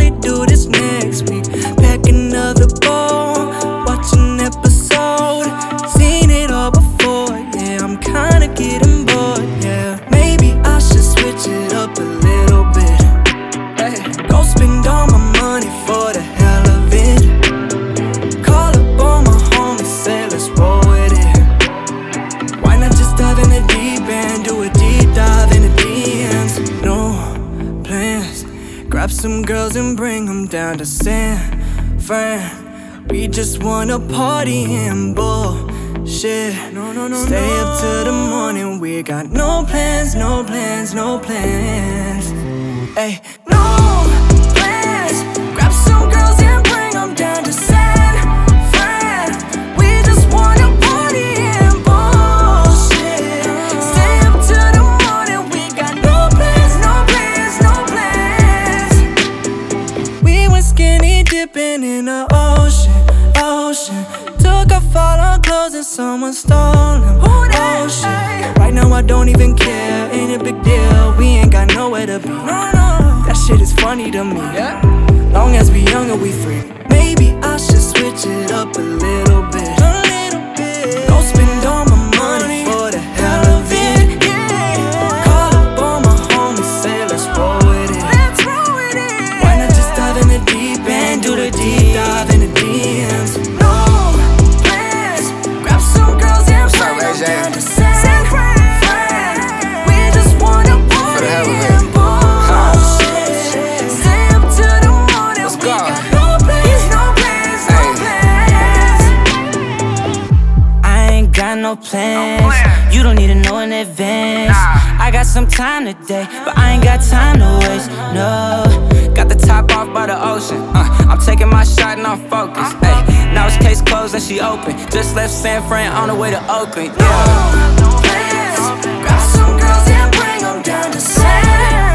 we do this next week. Pack another bowl, watch an episode. Seen it all before, yeah, I'm kinda getting bored, yeah. Maybe I should switch it up a little bit. Hey, go spend all my money for the hell of it. Call up all my homies, say let's roll with it. Why not just dive in the deep end, do a deep dive in the DMs? No plans, grab some girls and bring them down to San Fran. We just wanna party and bullshit. Stay up till the morning, we got no plans, no plans, no plans. Ay, no plans, grab some girls and bring them down to San Fran. We just wanna party and bullshit. Stay up till the morning, we got no plans, no plans, no plans. We went skinny dipping in the ocean. Took off all our clothes and someone stole them. Oh shit, right now I don't even care, ain't a big deal. We ain't got nowhere to be. That shit is funny to me. Long as we young and we free. Maybe I should switch it up a little bit. Go spend all my money for the hell of it. Call up all my homies, say let's roll with it. Why not just dive in the deep end, do the deep dive in the DMs? No plans, grab some girls and bring them down to San Fran. We just wanna party and bullshit. Stay up till the morning, we got no plans, no plans, no plans. I ain't got no plans. You don't need to know in advance. I got some time today, but I ain't got time to waste. No, got the top off by the ocean. I'm taking my shot and I'm focused. Ay, now it's case closed and she open. Just left San Fran on the way to Oakland. Yeah. No plans, grab some girls and bring them down to San